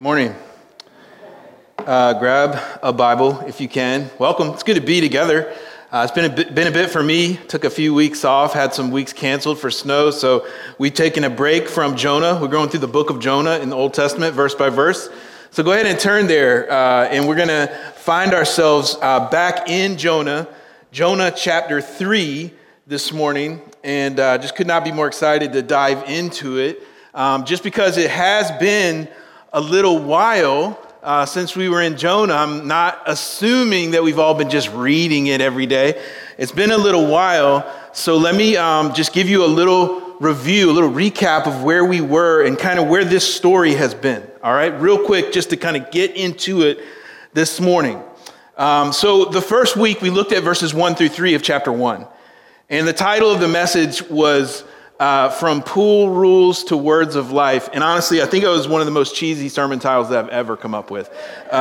Morning. Grab a Bible if you can. Welcome. It's good to be together. It's been a bit for me. Took a few weeks off, had some weeks canceled for snow, so we've taken a break from Jonah. We're going through the book of Jonah in the Old Testament, verse by verse. So go ahead and turn there, and we're going to find ourselves back in Jonah chapter 3 this morning, and just could not be more excited to dive into it, just because it has been a little while since we were in Jonah. I'm not assuming that we've all been just reading it every day. It's been a little while, so let me just give you a little review, a little recap of where we were and kind of where this story has been. All right, real quick, just to kind of get into it this morning. So the first week we looked at verses 1 through 3 of chapter 1, and the title of the message was From Pool Rules to Words of Life. And honestly, I think it was one of the most cheesy sermon titles that I've ever come up with.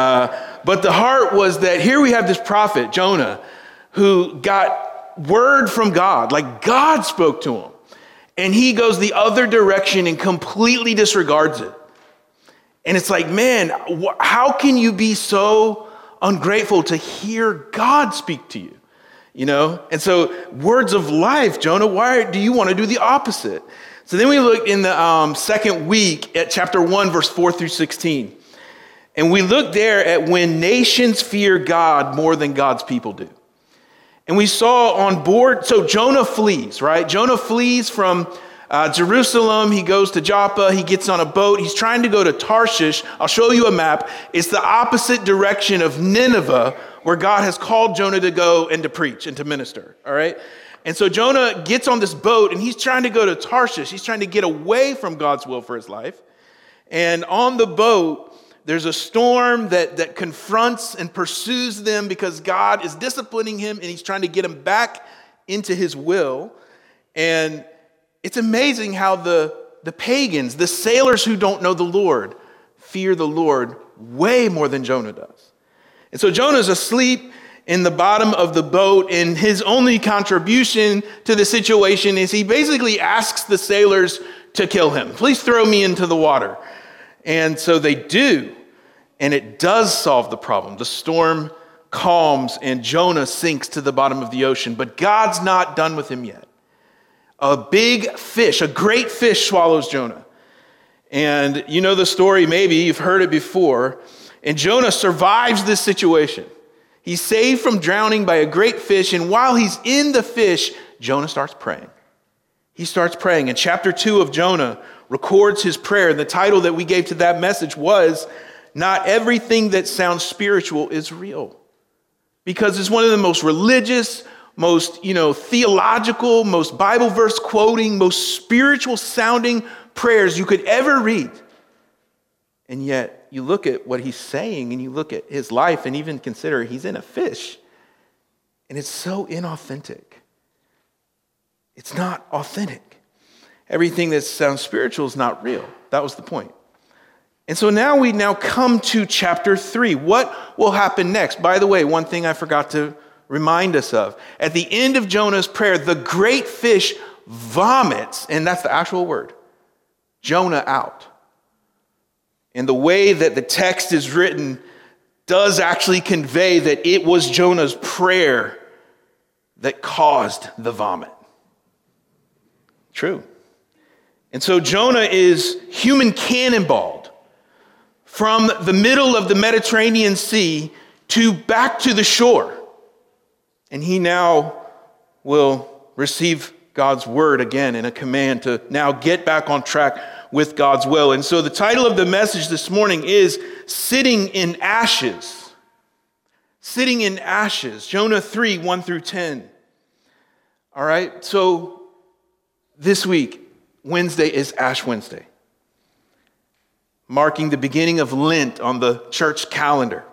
But the heart was that here we have this prophet, Jonah, who got word from God, like God spoke to him. And he goes the other direction and completely disregards it. And it's like, man, how can you be so ungrateful to hear God speak to you? You know, and so words of life, Jonah, why do you want to do the opposite? So then we looked in the second week at chapter 1, verse 4 through 16. And we looked there at when nations fear God more than God's people do. And we saw on board, so Jonah flees, right? Jonah flees from Jerusalem. He goes to Joppa. He gets on a boat. He's trying to go to Tarshish. I'll show you a map. It's the opposite direction of Nineveh, where God has called Jonah to go and to preach and to minister, all right? And so Jonah gets on this boat, and he's trying to go to Tarshish. He's trying to get away from God's will for his life. And on the boat, there's a storm that confronts and pursues them because God is disciplining him, and he's trying to get him back into his will. And it's amazing how the pagans, the sailors who don't know the Lord, fear the Lord way more than Jonah does. And so Jonah's asleep in the bottom of the boat, and his only contribution to the situation is he basically asks the sailors to kill him. Please throw me into the water. And so they do, and it does solve the problem. The storm calms, and Jonah sinks to the bottom of the ocean, but God's not done with him yet. A big fish, a great fish swallows Jonah. And you know the story, maybe you've heard it before. And Jonah survives this situation. He's saved from drowning by a great fish. And while he's in the fish, Jonah starts praying. He starts praying. And chapter 2 of Jonah records his prayer. And the title that we gave to that message was, Not Everything That Sounds Spiritual is Real. Because it's one of the most religious, most, theological, most Bible verse quoting, most spiritual sounding prayers you could ever read. And yet, you look at what he's saying and you look at his life and even consider he's in a fish. And it's so inauthentic. It's not authentic. Everything that sounds spiritual is not real. That was the point. And so now we come to chapter 3. What will happen next? By the way, one thing I forgot to remind us of. At the end of Jonah's prayer, the great fish vomits, and that's the actual word, Jonah out. And the way that the text is written does actually convey that it was Jonah's prayer that caused the vomit. True. And so Jonah is human cannonballed from the middle of the Mediterranean Sea back to the shore. And he now will receive God's word again in a command to now get back on track with God's will. And so the title of the message this morning is Sitting in Ashes. Sitting in Ashes. Jonah 3, 1 through 10. All right, so this week, Wednesday is Ash Wednesday, marking the beginning of Lent on the church calendar.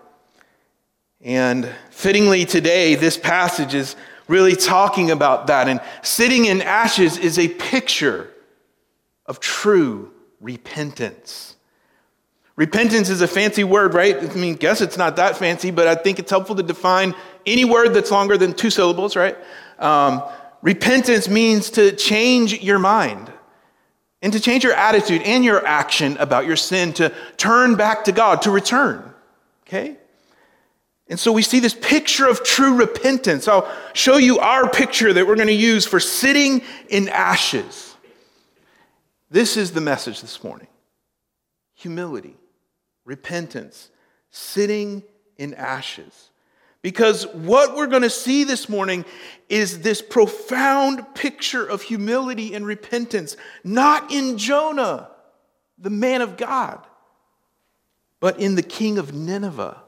And fittingly today, this passage is really talking about that. And sitting in ashes is a picture of true repentance. Repentance is a fancy word, right? I mean, guess it's not that fancy, but I think it's helpful to define any word that's longer than 2 syllables, right? Repentance means to change your mind, and to change your attitude and your action about your sin, to turn back to God, to return. Okay? And so we see this picture of true repentance. I'll show you our picture that we're going to use for sitting in ashes. This is the message this morning. Humility, repentance, sitting in ashes. Because what we're going to see this morning is this profound picture of humility and repentance, not in Jonah, the man of God, but in the king of Nineveh,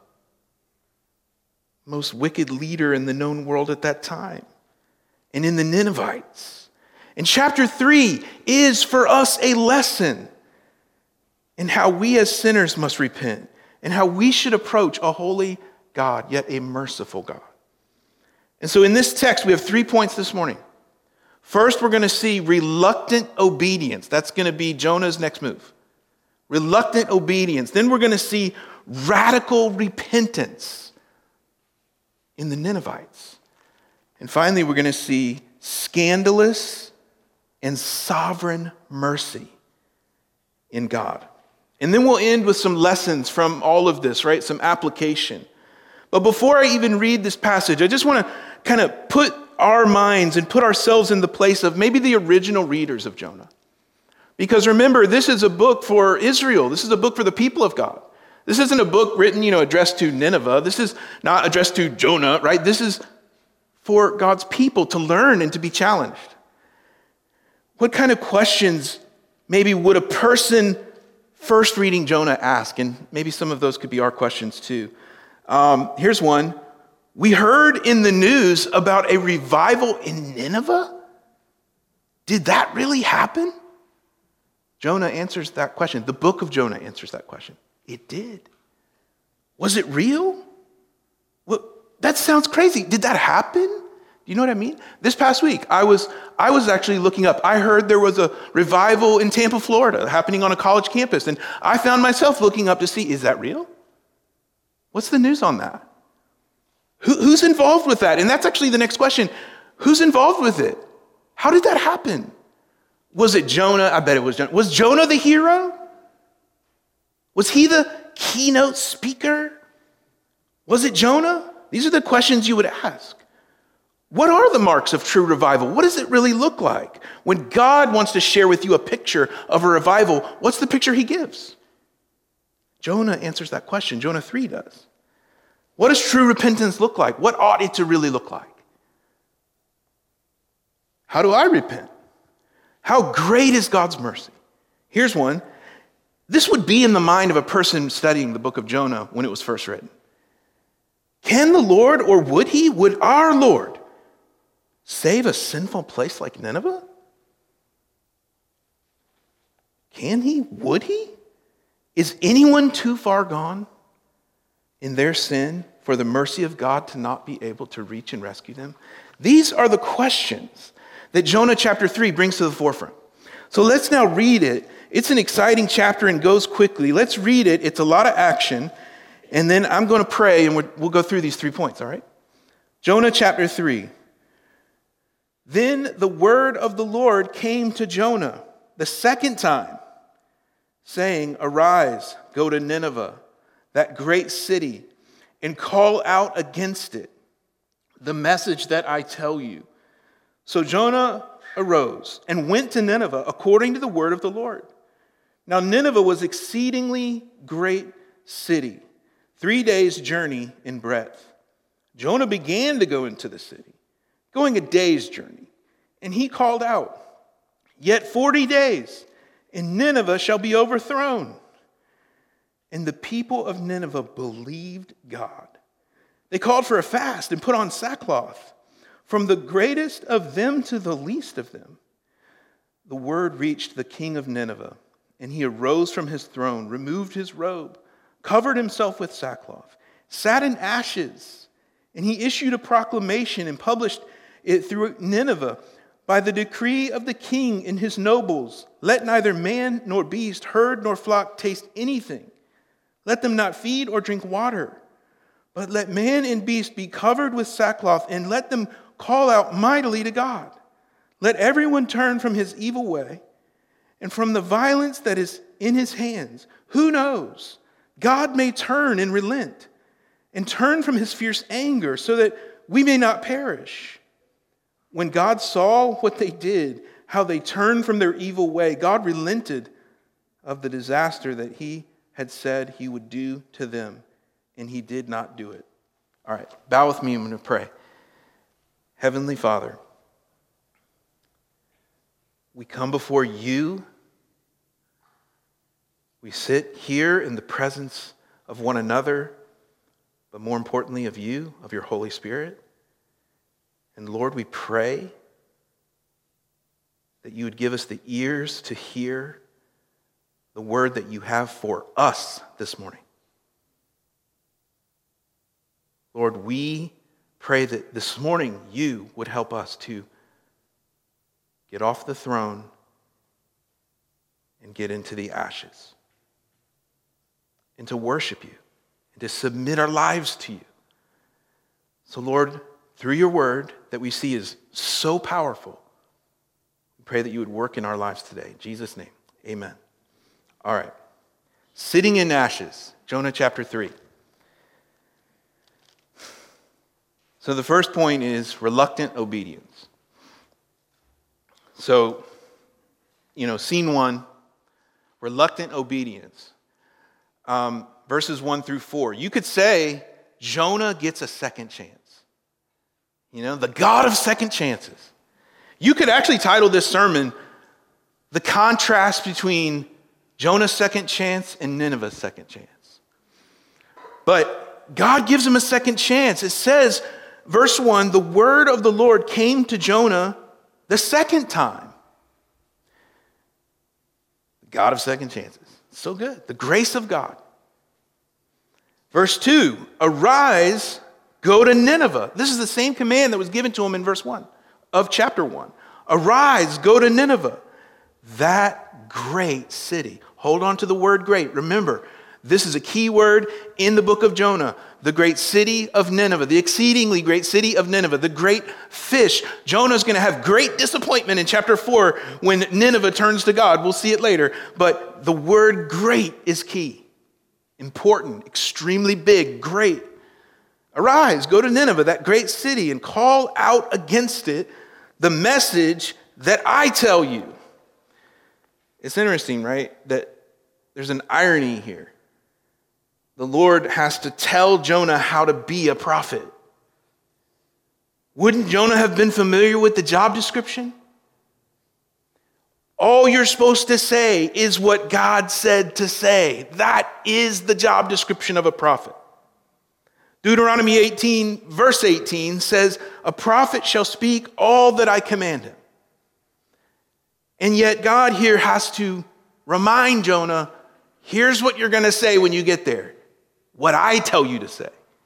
most wicked leader in the known world at that time, and in the Ninevites. And chapter 3 is for us a lesson in how we as sinners must repent and how we should approach a holy God, yet a merciful God. And so in this text, we have 3 points this morning. First, we're going to see reluctant obedience. That's going to be Jonah's next move. Reluctant obedience. Then we're going to see radical repentance in the Ninevites. And finally, we're going to see scandalous and sovereign mercy in God. And then we'll end with some lessons from all of this, right? Some application. But before I even read this passage, I just want to kind of put our minds and put ourselves in the place of maybe the original readers of Jonah. Because remember, this is a book for Israel. This is a book for the people of God. This isn't a book written, addressed to Nineveh. This is not addressed to Jonah, right? This is for God's people to learn and to be challenged. What kind of questions maybe would a person first reading Jonah ask? And maybe some of those could be our questions too. Here's one. We heard in the news about a revival in Nineveh. Did that really happen? Jonah answers that question. The book of Jonah answers that question. It did. Was it real? Well, that sounds crazy. Did that happen? Do you know what I mean? This past week, I was actually looking up. I heard there was a revival in Tampa, Florida, happening on a college campus. And I found myself looking up to see, is that real? What's the news on that? Who's involved with that? And that's actually the next question. Who's involved with it? How did that happen? Was it Jonah? I bet it was Jonah. Was Jonah the hero? Was he the keynote speaker? Was it Jonah? These are the questions you would ask. What are the marks of true revival? What does it really look like? When God wants to share with you a picture of a revival, what's the picture he gives? Jonah answers that question. Jonah 3 does. What does true repentance look like? What ought it to really look like? How do I repent? How great is God's mercy? Here's one. This would be in the mind of a person studying the book of Jonah when it was first written. Can the Lord, or would our Lord save a sinful place like Nineveh? Can he? Would he? Is anyone too far gone in their sin for the mercy of God to not be able to reach and rescue them? These are the questions that Jonah chapter 3 brings to the forefront. So let's now read it. It's an exciting chapter and goes quickly. Let's read it. It's a lot of action. And then I'm going to pray and we'll go through these 3 points, all right? Jonah chapter 3. Then the word of the Lord came to Jonah the second time, saying, "Arise, go to Nineveh, that great city, and call out against it the message that I tell you." So Jonah arose and went to Nineveh according to the word of the Lord. Now Nineveh was exceedingly great city, 3 days' journey in breadth. Jonah began to go into the city, going a day's journey, and he called out, "Yet 40 days, and Nineveh shall be overthrown." And the people of Nineveh believed God. They called for a fast and put on sackcloth, from the greatest of them to the least of them. The word reached the king of Nineveh, and he arose from his throne, removed his robe, covered himself with sackcloth, sat in ashes, and he issued a proclamation and published it through Nineveh. By the decree of the king and his nobles, let neither man nor beast, herd nor flock taste anything. Let them not feed or drink water, but let man and beast be covered with sackcloth, and let them call out mightily to God. Let everyone turn from his evil way And from the violence that is in his hands, who knows? God may turn and relent and turn from his fierce anger so that we may not perish. When God saw what they did, how they turned from their evil way, God relented of the disaster that he had said he would do to them, and he did not do it. All right, bow with me. I'm going to pray. Heavenly Father, we come before you. We sit here in the presence of one another, but more importantly of you, of your Holy Spirit. And Lord, we pray that you would give us the ears to hear the word that you have for us this morning. Lord, we pray that this morning you would help us to get off the throne and get into the ashes, and to worship you, and to submit our lives to you. So Lord, through your word that we see is so powerful, we pray that you would work in our lives today. In Jesus' name, amen. All right. Sitting in ashes, Jonah chapter 3. So the first point is reluctant obedience. So, scene 1, reluctant obedience. Verses 1 through 4. You could say Jonah gets a second chance. The God of second chances. You could actually title this sermon, The Contrast Between Jonah's Second Chance and Nineveh's Second Chance. But God gives him a second chance. It says, verse 1, the word of the Lord came to Jonah the second time. The God of second chances. So good. The grace of God. Verse 2, arise, go to Nineveh. This is the same command that was given to him in verse 1 of chapter 1. Arise, go to Nineveh, that great city. Hold on to the word great. Remember, this is a key word in the book of Jonah. The great city of Nineveh, the exceedingly great city of Nineveh, the great fish. Jonah's going to have great disappointment in chapter 4 when Nineveh turns to God. We'll see it later. But the word great is key. Important, extremely big, great. Arise, go to Nineveh, that great city, and call out against it the message that I tell you. It's interesting, right, that there's an irony here. The Lord has to tell Jonah how to be a prophet. Wouldn't Jonah have been familiar with the job description? All you're supposed to say is what God said to say. That is the job description of a prophet. Deuteronomy 18, verse 18 says, a prophet shall speak all that I command him. And yet God here has to remind Jonah, here's what you're going to say when you get there. What I tell you to say.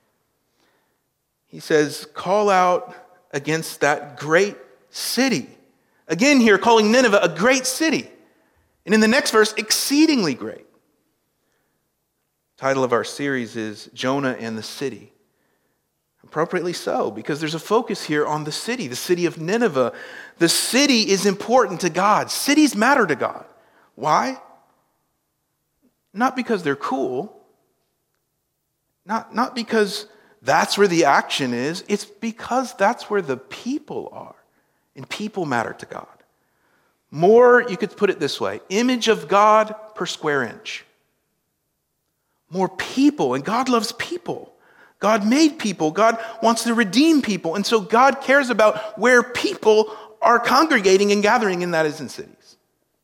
He says, call out against that great city. Again here, calling Nineveh a great city. And in the next verse, exceedingly great. Title of our series is Jonah and the City. Appropriately so, because there's a focus here on the city of Nineveh. The city is important to God. Cities matter to God. Why? Not because they're cool. Not because that's where the action is. It's because that's where the people are. And people matter to God. More, you could put it this way, image of God per square inch. More people, and God loves people. God made people. God wants to redeem people. And so God cares about where people are congregating and gathering, and that is in cities.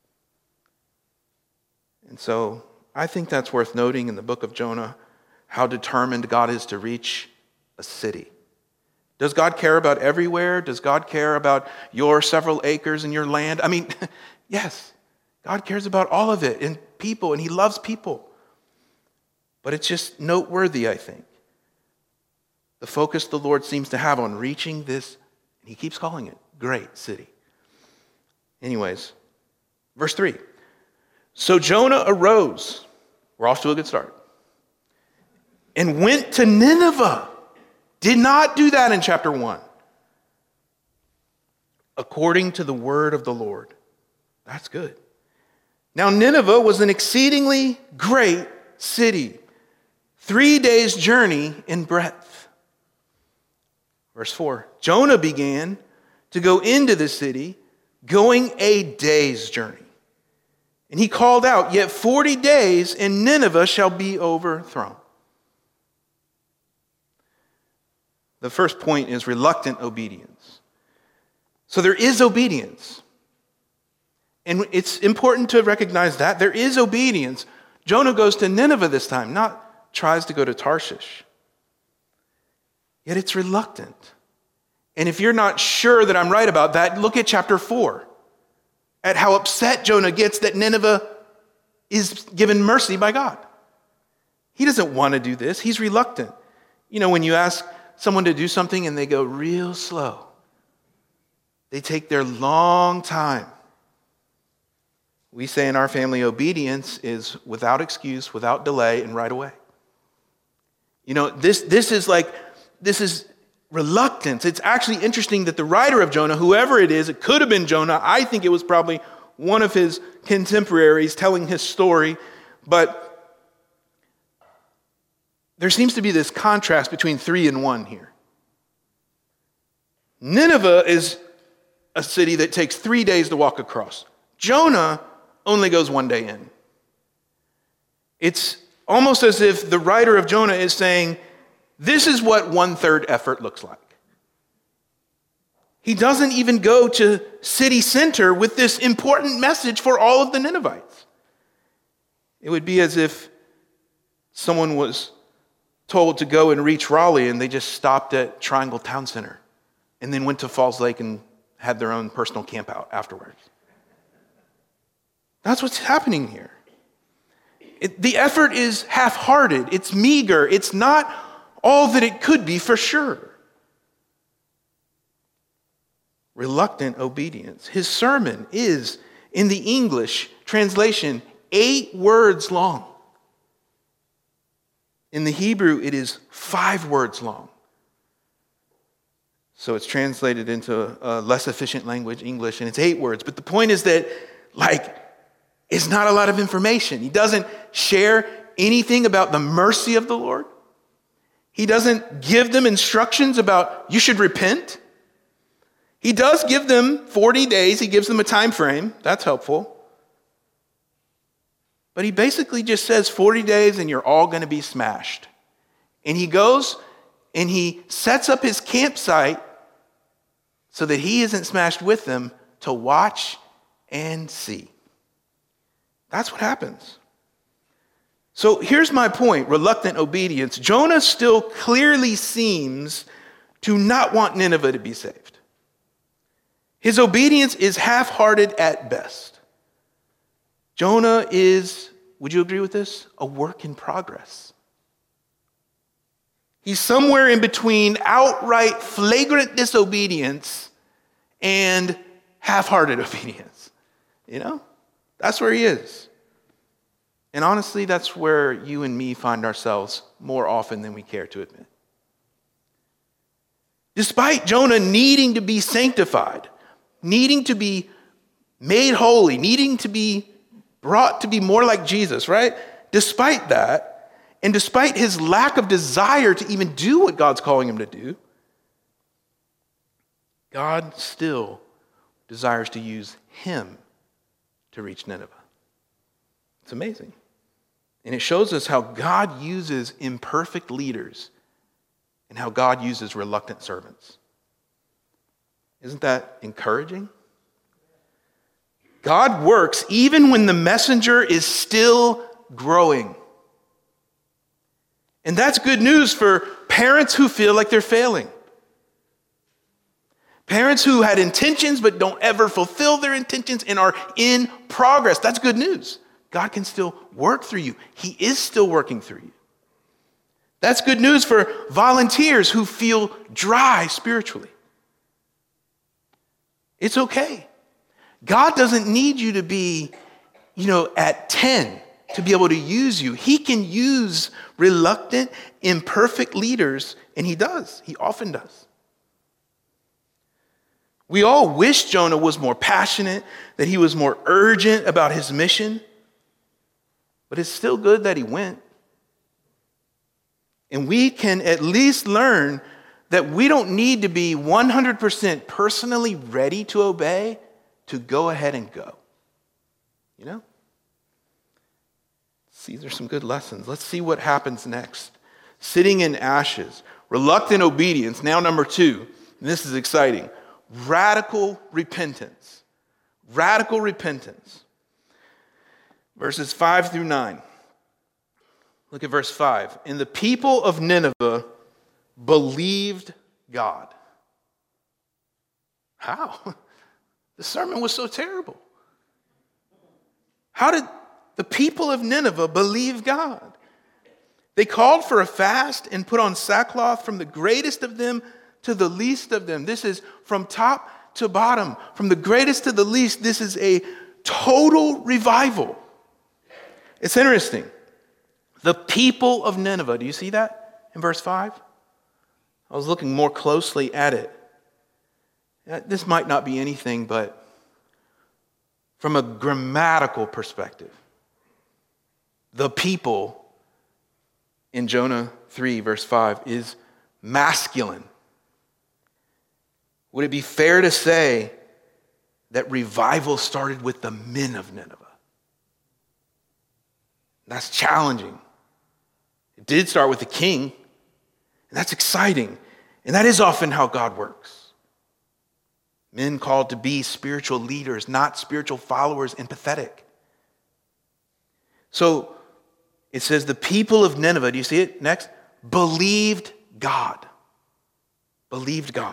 And so I think that's worth noting in the book of Jonah, how determined God is to reach a city. Does God care about everywhere? Does God care about your several acres and your land? I mean, yes, God cares about all of it and people, and he loves people. But it's just noteworthy, I think. The focus the Lord seems to have on reaching this, and he keeps calling it, great city. Anyways, verse 3. So Jonah arose. We're off to a good start. And went to Nineveh. Did not do that in chapter 1. According to the word of the Lord. That's good. Now Nineveh was an exceedingly great city, 3 days' journey in breadth. Verse 4, Jonah began to go into the city, going a day's journey. And he called out, yet 40 days and Nineveh shall be overthrown. The first point is reluctant obedience. So there is obedience. And it's important to recognize that there is obedience. Jonah goes to Nineveh this time, not tries to go to Tarshish. Yet it's reluctant. And if you're not sure that I'm right about that, look at chapter 4. At how upset Jonah gets that Nineveh is given mercy by God. He doesn't want to do this. He's reluctant. You know, when you ask someone to do something and they go real slow, they take their long time. We say in our family, obedience is without excuse, without delay, and right away. You know, this is reluctance. It's actually interesting that the writer of Jonah, whoever it is, it could have been Jonah. I think it was probably one of his contemporaries telling his story. But there seems to be this contrast between 3 and 1 here. Nineveh is a city that takes 3 days to walk across. Jonah only goes 1 day in. It's almost as if the writer of Jonah is saying, this is what 1/3 effort looks like. He doesn't even go to city center with this important message for all of the Ninevites. It would be as if someone was told to go and reach Raleigh and they just stopped at Triangle Town Center and then went to Falls Lake and had their own personal camp out afterwards. That's what's happening here. The effort is half-hearted. It's meager. It's not all that it could be for sure. Reluctant obedience. His sermon is, in the English translation, 8 words long. In the Hebrew, it is 5 words long. So it's translated into a less efficient language, English, and it's 8 words. But the point is that, it's not a lot of information. He doesn't share anything about the mercy of the Lord. He doesn't give them instructions about you should repent. He does give them 40 days. He gives them a time frame. That's helpful. But he basically just says 40 days and you're all going to be smashed. And he goes and he sets up his campsite so that he isn't smashed with them to watch and see. That's what happens. So here's my point, reluctant obedience. Jonah still clearly seems to not want Nineveh to be saved. His obedience is half-hearted at best. Jonah is, would you agree with this, a work in progress. He's somewhere in between outright flagrant disobedience and half-hearted obedience. You know, that's where he is. And honestly, that's where you and me find ourselves more often than we care to admit. Despite Jonah needing to be sanctified, needing to be made holy, needing to be brought to be more like Jesus, right? Despite that, and despite his lack of desire to even do what God's calling him to do, God still desires to use him to reach Nineveh. It's amazing. And it shows us how God uses imperfect leaders and how God uses reluctant servants. Isn't that encouraging? God works even when the messenger is still growing. And that's good news for parents who feel like they're failing. Parents who had intentions but don't ever fulfill their intentions and are in progress. That's good news. God can still work through you. He is still working through you. That's good news for volunteers who feel dry spiritually. It's okay. God doesn't need you to be, at 10 to be able to use you. He can use reluctant, imperfect leaders, and he does. He often does. We all wish Jonah was more passionate, that he was more urgent about his mission. But it's still good that he went. And we can at least learn that we don't need to be 100% personally ready to obey to go ahead and go. You know? These are some good lessons. Let's see what happens next. Sitting in ashes, reluctant obedience. Now number 2, and this is exciting. Radical repentance. Radical repentance. Verses 5 through 9. Look at verse 5. And the people of Nineveh believed God. How? The sermon was so terrible. How did the people of Nineveh believe God? They called for a fast and put on sackcloth from the greatest of them to the least of them. This is from top to bottom, from the greatest to the least. This is a total revival. It's interesting. The people of Nineveh, do you see that in verse 5? I was looking more closely at it. This might not be anything, but from a grammatical perspective, the people in Jonah 3, verse 5, is masculine. Would it be fair to say that revival started with the men of Nineveh? That's challenging. It did start with the king, and that's exciting. And that is often how God works. Men called to be spiritual leaders, not spiritual followers and pathetic. So it says the people of Nineveh, do you see it next? Believed God. Believed God.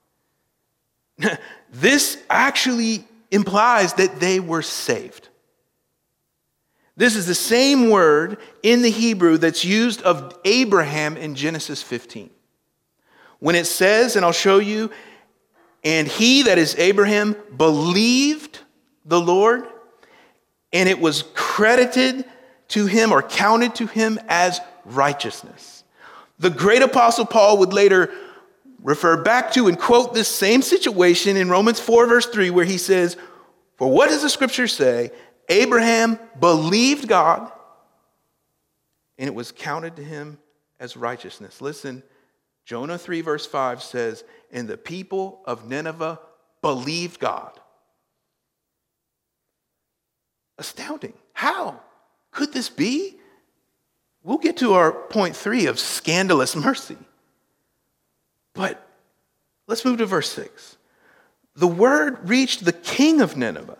This actually implies that they were saved. This is the same word in the Hebrew that's used of Abraham in Genesis 15. When it says, and I'll show you, and he, that is Abraham, believed the Lord, and it was credited to him or counted to him as righteousness. The great apostle Paul would later refer back to and quote this same situation in Romans 4, verse 3, where he says, "For what does the scripture say? Abraham believed God, and it was counted to him as righteousness." Listen, Jonah 3, verse 5 says, "And the people of Nineveh believed God." Astounding. How could this be? We'll get to our point 3 of scandalous mercy. But let's move to verse 6. The word reached the king of Nineveh,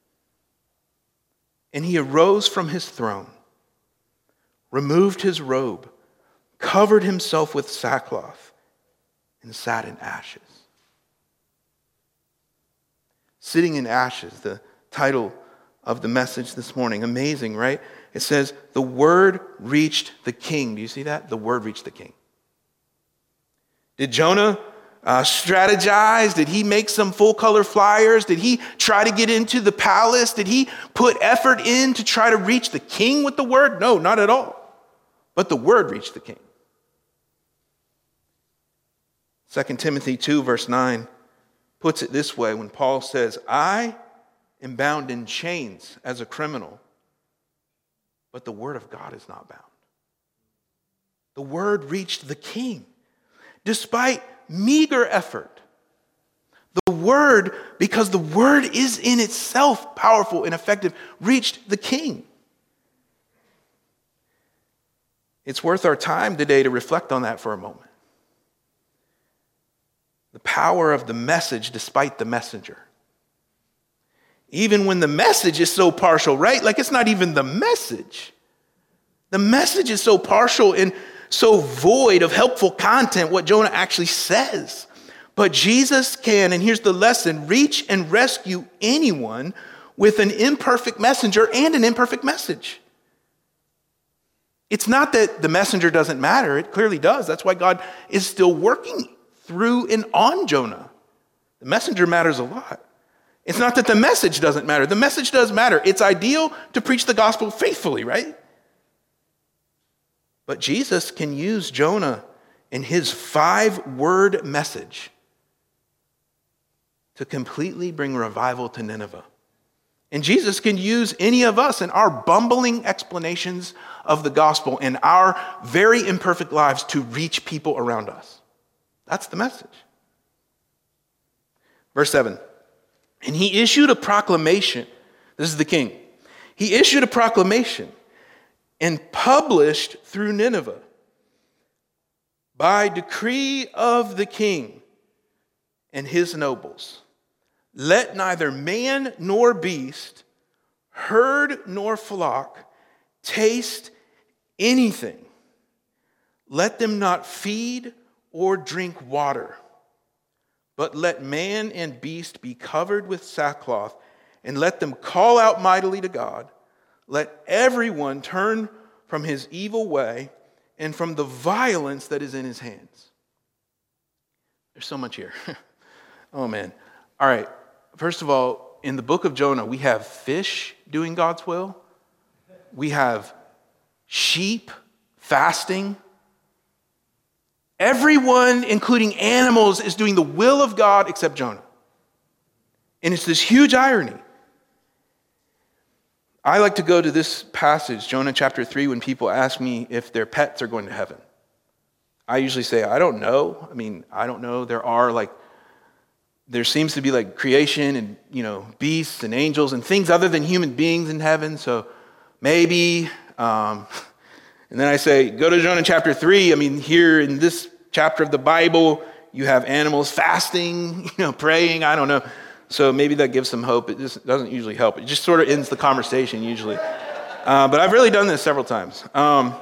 and he arose from his throne, removed his robe, covered himself with sackcloth, and sat in ashes. Sitting in ashes, the title of the message this morning. Amazing, right? It says, the word reached the king. Do you see that? The word reached the king. Did Jonah strategize? Did he make some full-color flyers? Did he try to get into the palace? Did he put effort in to try to reach the king with the word? No, not at all. But the word reached the king. 2 Timothy 2, verse 9 puts it this way when Paul says, "I am bound in chains as a criminal, but the word of God is not bound." The word reached the king. Despite meager effort, the word, because the word is in itself powerful and effective, reached the king. It's worth our time today to reflect on that for a moment. The power of the message despite the messenger. Even when the message is so partial, right? Like it's not even the message. The message is so partial and so void of helpful content, what Jonah actually says. But Jesus can, and here's the lesson, reach and rescue anyone with an imperfect messenger and an imperfect message. It's not that the messenger doesn't matter. It clearly does. That's why God is still working through and on Jonah. The messenger matters a lot. It's not that the message doesn't matter. The message does matter. It's ideal to preach the gospel faithfully, right? But Jesus can use Jonah and his 5-word message to completely bring revival to Nineveh And Jesus can use any of us in our bumbling explanations of the gospel in our very imperfect lives to reach people around us. That's the message. Verse 7, and he issued a proclamation. This is the king. He issued a proclamation and published through Nineveh, by decree of the king and his nobles, let neither man nor beast, herd nor flock, taste anything. Let them not feed or drink water, but let man and beast be covered with sackcloth, and let them call out mightily to God. Let everyone turn from his evil way and from the violence that is in his hands. There's so much here. Oh, man. All right. First of all, in the book of Jonah, we have fish doing God's will. We have sheep fasting. Everyone, including animals, is doing the will of God except Jonah. And it's this huge irony. I like to go to this passage, Jonah chapter 3, when people ask me if their pets are going to heaven. I usually say, I don't know. I don't know. There seems to be creation and, beasts and angels and things other than human beings in heaven. So maybe, and then I say, go to Jonah chapter 3. Here in this chapter of the Bible, you have animals fasting, praying. I don't know. So maybe that gives some hope. It just doesn't usually help. It just sort of ends the conversation usually. But I've really done this several times. I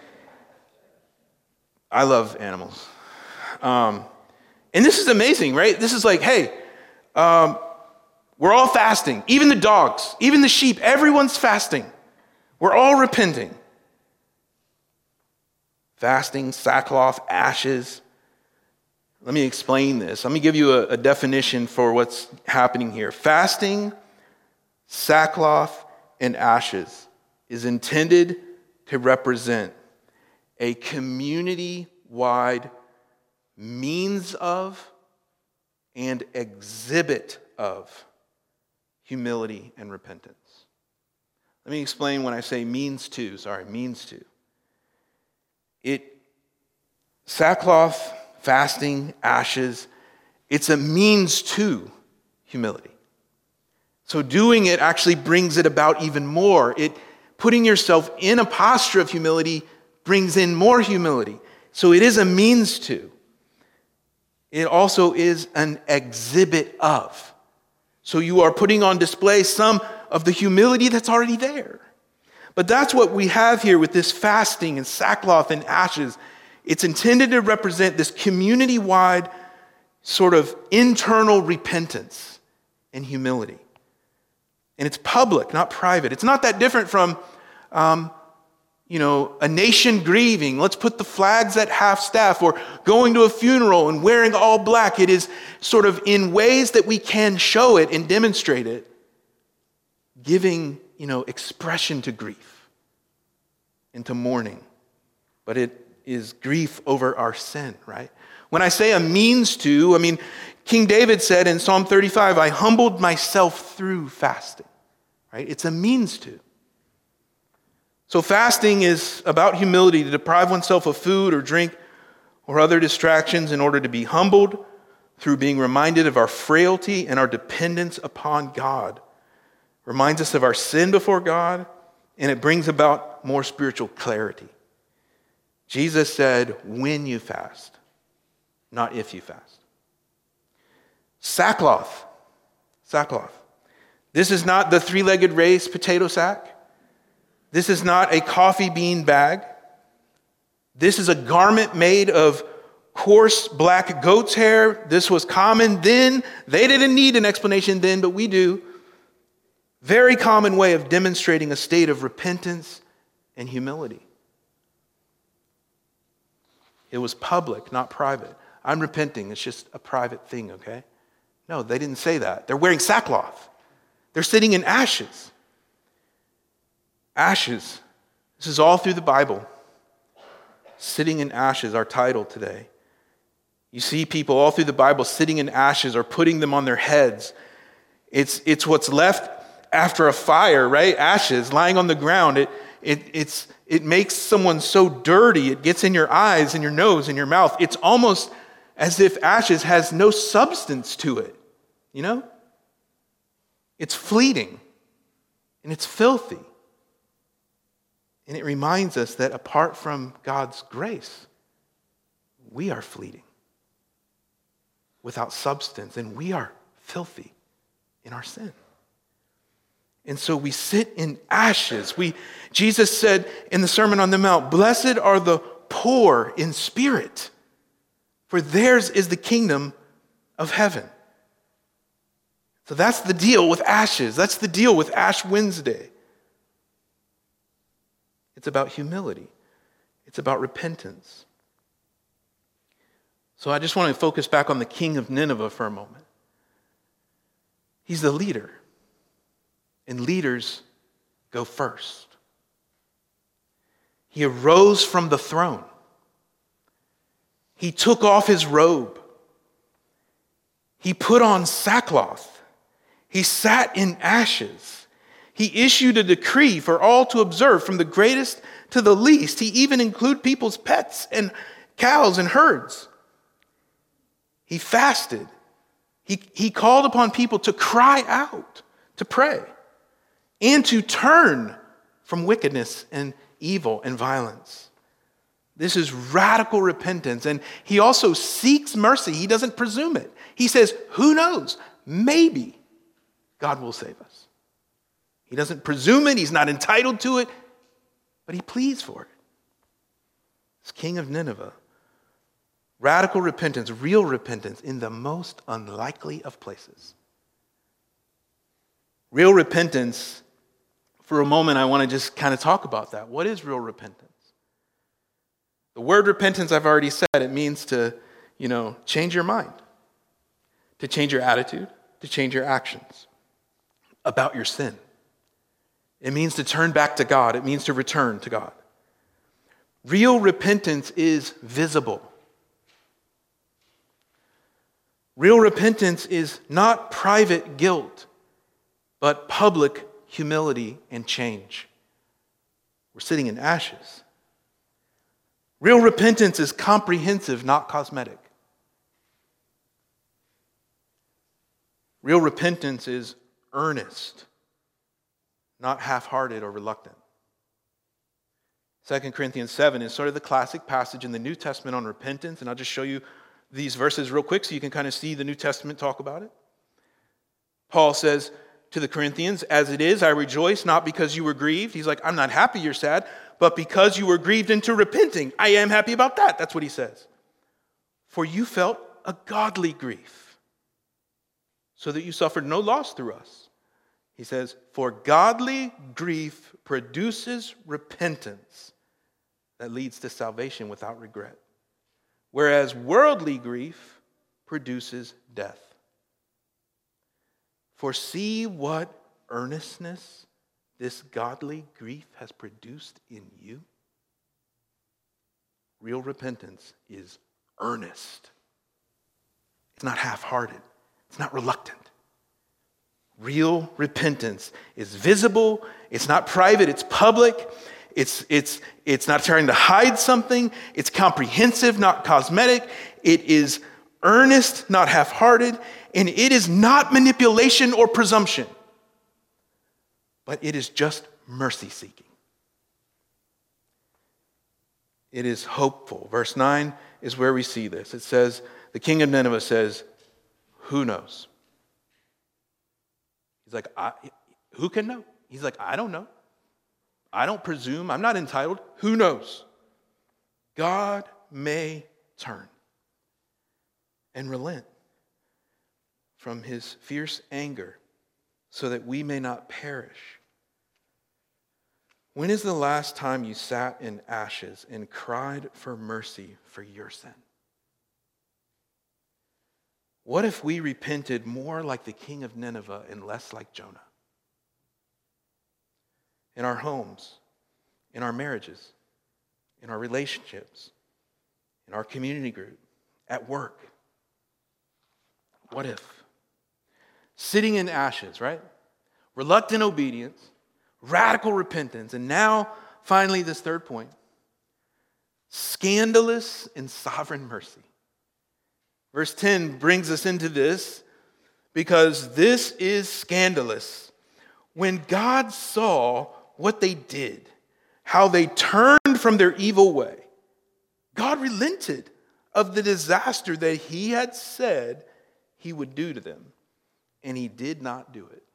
love animals. And this is amazing, right? This is hey, we're all fasting. Even the dogs, even the sheep, everyone's fasting. We're all repenting. Fasting, sackcloth, ashes. Let me explain this. Let me give you a definition for what's happening here. Fasting, sackcloth, and ashes is intended to represent a community-wide means of and exhibit of humility and repentance. Let me explain when I say means to. Sackcloth, fasting, ashes, it's a means to humility. So doing it actually brings it about even more. Putting yourself in a posture of humility brings in more humility. So it is a means to. It also is an exhibit of. So you are putting on display some of the humility that's already there. But that's what we have here with this fasting and sackcloth and ashes. It's intended to represent this community-wide sort of internal repentance and humility. And it's public, not private. It's not that different from, a nation grieving. Let's put the flags at half-staff, or going to a funeral and wearing all black. It is sort of in ways that we can show it and demonstrate it, giving, expression to grief and to mourning. But it is grief over our sin, right? When I say a means to, King David said in Psalm 35, I humbled myself through fasting, right? It's a means to. So fasting is about humility, to deprive oneself of food or drink or other distractions in order to be humbled through being reminded of our frailty and our dependence upon God. Reminds us of our sin before God, and it brings about more spiritual clarity. Jesus said, when you fast, not if you fast. Sackcloth. This is not the three-legged race potato sack. This is not a coffee bean bag. This is a garment made of coarse black goat's hair. This was common then. They didn't need an explanation then, but we do. Very common way of demonstrating a state of repentance and humility. It was public, not private. I'm repenting. It's just a private thing, okay? No, they didn't say that. They're wearing sackcloth. They're sitting in ashes. Ashes. This is all through the Bible. Sitting in ashes, our title today. You see people all through the Bible sitting in ashes or putting them on their heads. It's what's left after a fire, right? Ashes lying on the ground. It makes someone so dirty. It gets in your eyes and your nose and your mouth. It's almost as if ashes has no substance to it, you know? It's fleeting and it's filthy. And it reminds us that apart from God's grace, we are fleeting, without substance, and we are filthy in our sin. And so we sit in ashes. Jesus said in the Sermon on the Mount, "Blessed are the poor in spirit, for theirs is the kingdom of heaven." So that's the deal with ashes. That's the deal with Ash Wednesday. It's about humility. It's about repentance. So I just want to focus back on the king of Nineveh for a moment. He's the leader. And leaders go first. He arose from the throne. He took off his robe. He put on sackcloth. He sat in ashes. He issued a decree for all to observe, from the greatest to the least. He even included people's pets and cows and herds. He fasted. He called upon people to cry out, to pray, and to turn from wickedness and evil and violence. This is radical repentance. And he also seeks mercy. He doesn't presume it. He says, who knows? Maybe God will save us. He doesn't presume it. He's not entitled to it. But he pleads for it. This king of Nineveh. Radical repentance, real repentance in the most unlikely of places. Real repentance, for a moment, I want to just kind of talk about that. What is real repentance? The word repentance, I've already said, it means to, change your mind, to change your attitude, to change your actions about your sin. It means to turn back to God. It means to return to God. Real repentance is visible. Real repentance is not private guilt, but public humility and change. We're sitting in ashes. Real repentance is comprehensive, not cosmetic. Real repentance is earnest, not half-hearted or reluctant. 2 Corinthians 7 is sort of the classic passage in the New Testament on repentance, and I'll just show you these verses real quick so you can kind of see the New Testament talk about it. Paul says to the Corinthians, "As it is, I rejoice, not because you were grieved." He's like, I'm not happy you're sad, but because you were grieved into repenting. I am happy about that. That's what he says. "For you felt a godly grief, so that you suffered no loss through us." He says, "For godly grief produces repentance that leads to salvation without regret. Whereas worldly grief produces death. For see what earnestness this godly grief has produced in you." Real repentance is earnest. It's not half-hearted. It's not reluctant. Real repentance is visible. It's not private. It's public. It's not trying to hide something. It's comprehensive, not cosmetic. It is earnest, not half-hearted. And it is not manipulation or presumption. But it is just mercy-seeking. It is hopeful. Verse 9 is where we see this. It says, the king of Nineveh says, "Who knows?" He's like, who can know? He's like, I don't know. I don't presume. I'm not entitled. Who knows? God may turn and relent from his fierce anger so that we may not perish. When is the last time you sat in ashes and cried for mercy for your sin? What if we repented more like the king of Nineveh and less like Jonah? In our homes, in our marriages, in our relationships, in our community group, at work. What if? Sitting in ashes, right? reluctant obedience, radical repentance, and now, finally, this third point, scandalous and sovereign mercy. Verse 10 brings us into this because this is scandalous. When God saw what they did, how they turned from their evil way, God relented of the disaster that he had said he would do to them, and he did not do it.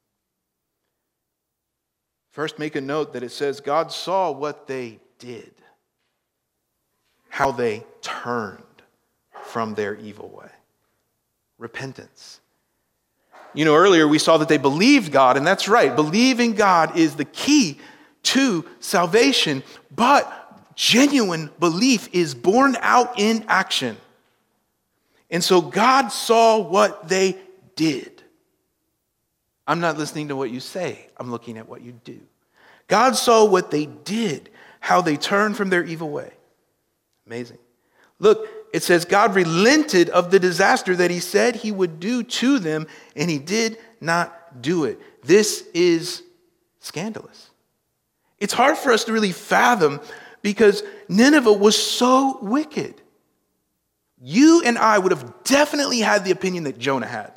First, make a note that it says God saw what they did, how they turned from their evil way. Repentance. Earlier we saw that they believed God, and that's right. Believing God is the key to salvation, but genuine belief is born out in action. And so God saw what they did. I'm not listening to what you say. I'm looking at what you do. God saw what they did, how they turned from their evil way. Amazing. Look, it says God relented of the disaster that he said he would do to them, and he did not do it. This is scandalous. It's hard for us to really fathom because Nineveh was so wicked. You and I would have definitely had the opinion that Jonah had.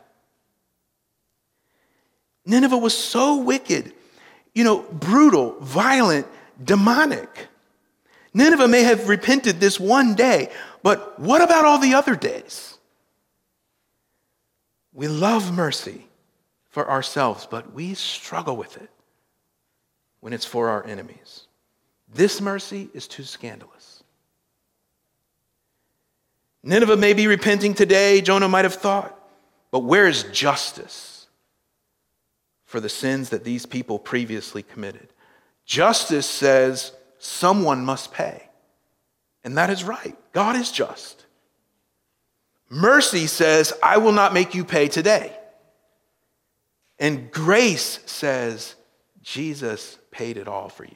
Nineveh was so wicked, brutal, violent, demonic. Nineveh may have repented this one day, but what about all the other days? We love mercy for ourselves, but we struggle with it when it's for our enemies. This mercy is too scandalous. Nineveh may be repenting today, Jonah might have thought, but where is justice for the sins that these people previously committed? Justice says someone must pay, and that is right. God is just. Mercy says, I will not make you pay today. And grace says, Jesus paid it all for you.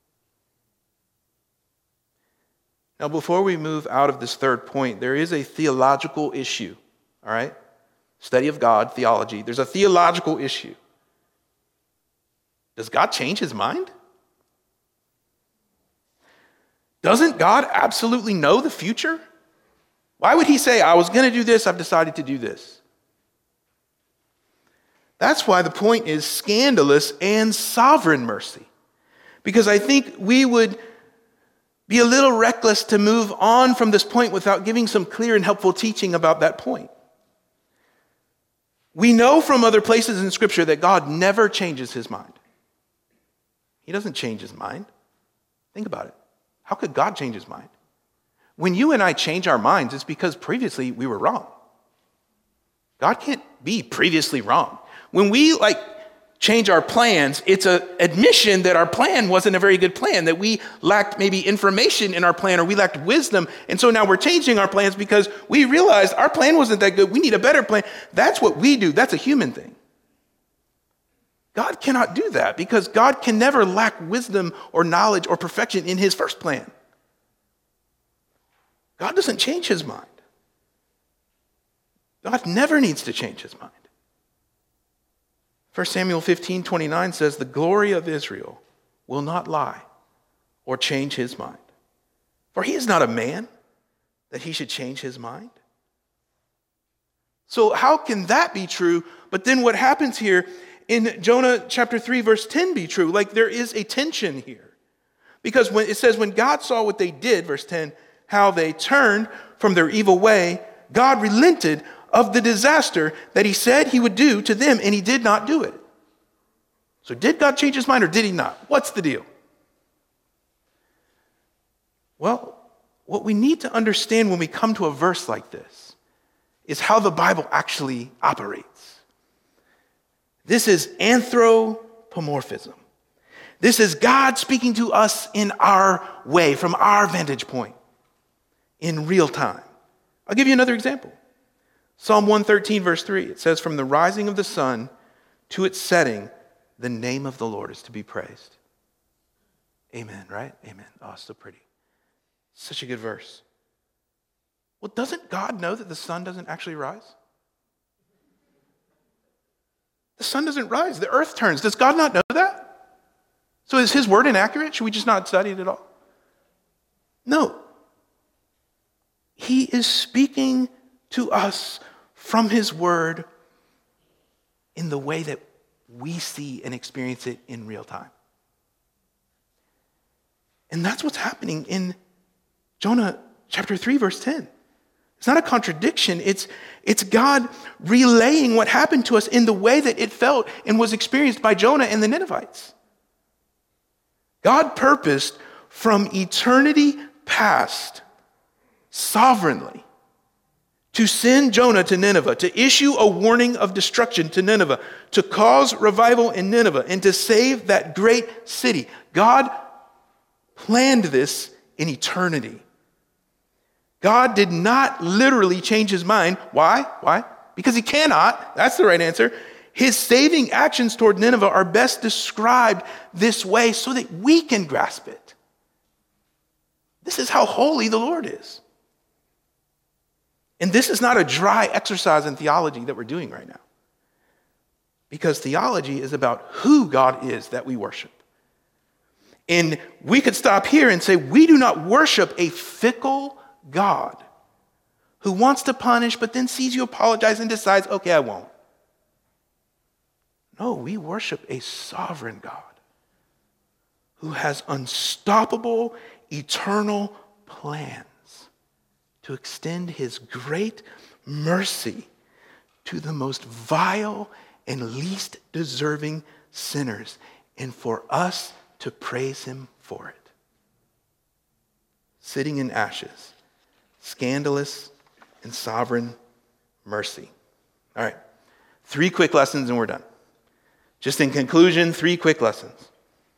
Now, before we move out of this third point, there is a theological issue, all right? Study of God, theology. There's a theological issue. Does God change his mind? Doesn't God absolutely know the future? Why would he say, I was going to do this, I've decided to do this? That's why the point is scandalous and sovereign mercy. Because I think we would be a little reckless to move on from this point without giving some clear and helpful teaching about that point. We know from other places in Scripture that God never changes his mind. He doesn't change his mind. Think about it. How could God change his mind? When you and I change our minds, it's because previously we were wrong. God can't be previously wrong. When we change our plans, it's an admission that our plan wasn't a very good plan, that we lacked maybe information in our plan or we lacked wisdom. And so now we're changing our plans because we realized our plan wasn't that good. We need a better plan. That's what we do. That's a human thing. God cannot do that because God can never lack wisdom or knowledge or perfection in his first plan. God doesn't change his mind. God never needs to change his mind. 1 Samuel 15:29 says, the glory of Israel will not lie or change his mind. For he is not a man that he should change his mind. So how can that be true? But then what happens here in Jonah chapter 3, verse 10 be true? There is a tension here. Because when it says, when God saw what they did, verse 10, how they turned from their evil way, God relented of the disaster that he said he would do to them, and he did not do it. So did God change his mind or did he not? What's the deal? Well, what we need to understand when we come to a verse like this is how the Bible actually operates. This is anthropomorphism. This is God speaking to us in our way, from our vantage point, in real time. I'll give you another example. Psalm 113, verse 3, it says, from the rising of the sun to its setting, the name of the Lord is to be praised. Amen, right? Amen. Oh, so pretty. Such a good verse. Well, doesn't God know that the sun doesn't actually rise? The sun doesn't rise, the earth turns. Does God not know that? So is his word inaccurate? Should we just not study it at all? No. He is speaking to us from his word in the way that we see and experience it in real time. And that's what's happening in Jonah chapter 3, verse 10. It's not a contradiction. It's God relaying what happened to us in the way that it felt and was experienced by Jonah and the Ninevites. God purposed from eternity past, sovereignly, to send Jonah to Nineveh, to issue a warning of destruction to Nineveh, to cause revival in Nineveh, and to save that great city. God planned this in eternity. God did not literally change his mind. Why? Why? Because he cannot. That's the right answer. His saving actions toward Nineveh are best described this way so that we can grasp it. This is how holy the Lord is. And this is not a dry exercise in theology that we're doing right now. Because theology is about who God is that we worship. And we could stop here and say, we do not worship a fickle God who wants to punish, but then sees you apologize and decides, okay, I won't. No, we worship a sovereign God who has unstoppable, eternal plans to extend his great mercy to the most vile and least deserving sinners, and for us to praise him for it. Sitting in ashes, scandalous and sovereign mercy. All right, 3 quick lessons and we're done. Just in conclusion, 3 quick lessons.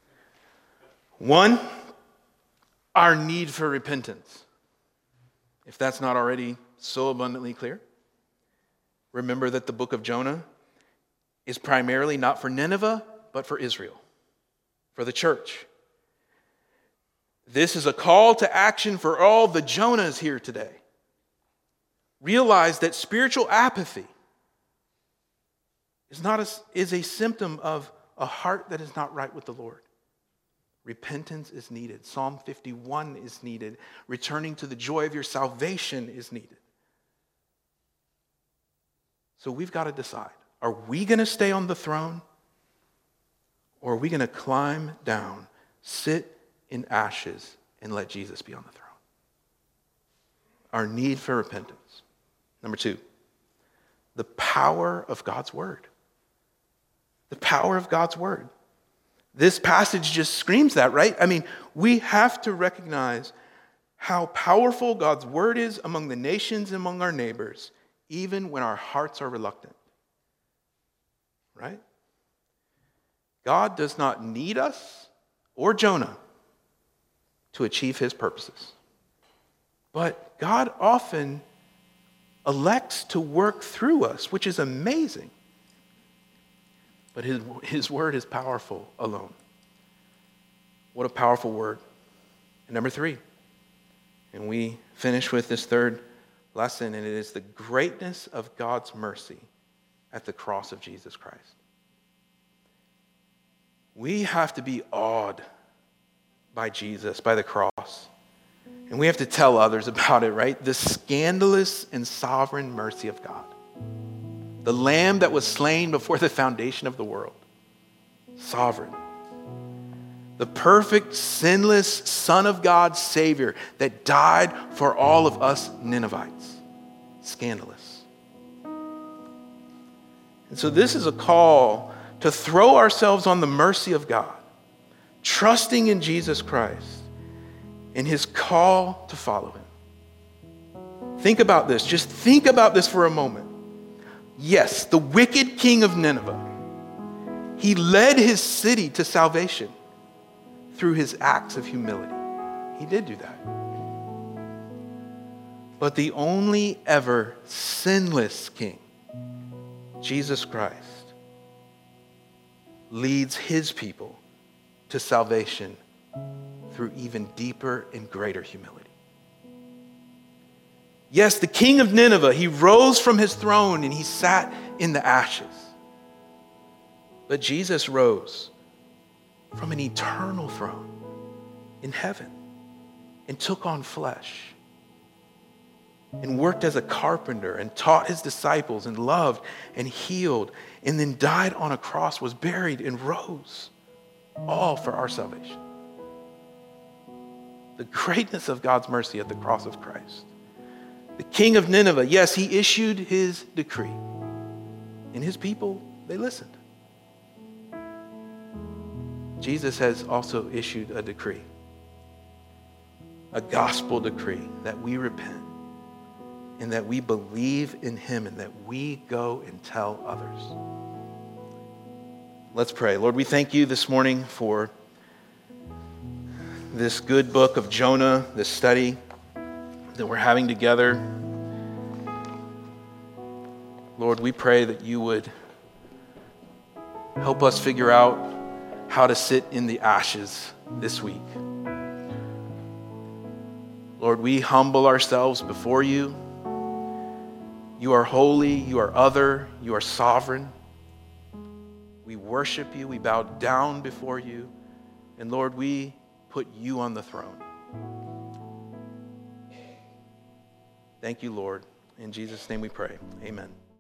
1, our need for repentance. If that's not already so abundantly clear, remember that the book of Jonah is primarily not for Nineveh, but for Israel, for the church. This is a call to action for all the Jonahs here today. Realize that spiritual apathy is a symptom of a heart that is not right with the Lord. Repentance is needed. Psalm 51 is needed. Returning to the joy of your salvation is needed. So we've got to decide. Are we going to stay on the throne? Or are we going to climb down, sit in ashes, and let Jesus be on the throne? Our need for repentance. Number 2, the power of God's word. The power of God's word. This passage just screams that, right? I mean, we have to recognize how powerful God's word is among the nations, among our neighbors, even when our hearts are reluctant. Right? God does not need us or Jonah to achieve his purposes. But God often elects to work through us, which is amazing. But his word is powerful alone. What a powerful word. And number 3, and we finish with this 3rd lesson, and it is the greatness of God's mercy at the cross of Jesus Christ. We have to be awed by Jesus, by the cross. And we have to tell others about it, right? The scandalous and sovereign mercy of God. The lamb that was slain before the foundation of the world. Sovereign. The perfect, sinless Son of God, Savior, that died for all of us Ninevites. Scandalous. And so this is a call to throw ourselves on the mercy of God, trusting in Jesus Christ and his call to follow him. Think about this. Just think about this for a moment. Yes, the wicked king of Nineveh, he led his city to salvation through his acts of humility. He did do that. But the only ever sinless king, Jesus Christ, leads his people to salvation through even deeper and greater humility. Yes, the king of Nineveh, he rose from his throne and he sat in the ashes. But Jesus rose from an eternal throne in heaven and took on flesh and worked as a carpenter and taught his disciples and loved and healed and then died on a cross, was buried and rose, all for our salvation. The greatness of God's mercy at the cross of Christ. The king of Nineveh, yes, he issued his decree. And his people, they listened. Jesus has also issued a decree, a gospel decree, that we repent and that we believe in him and that we go and tell others. Let's pray. Lord, we thank you this morning for this good book of Jonah, this study that we're having together. Lord, we pray that you would help us figure out how to sit in the ashes this week. Lord, we humble ourselves before you. You are holy, you are other, you are sovereign. We worship you, we bow down before you, and Lord, we put you on the throne. Thank you, Lord. In Jesus' name we pray. Amen.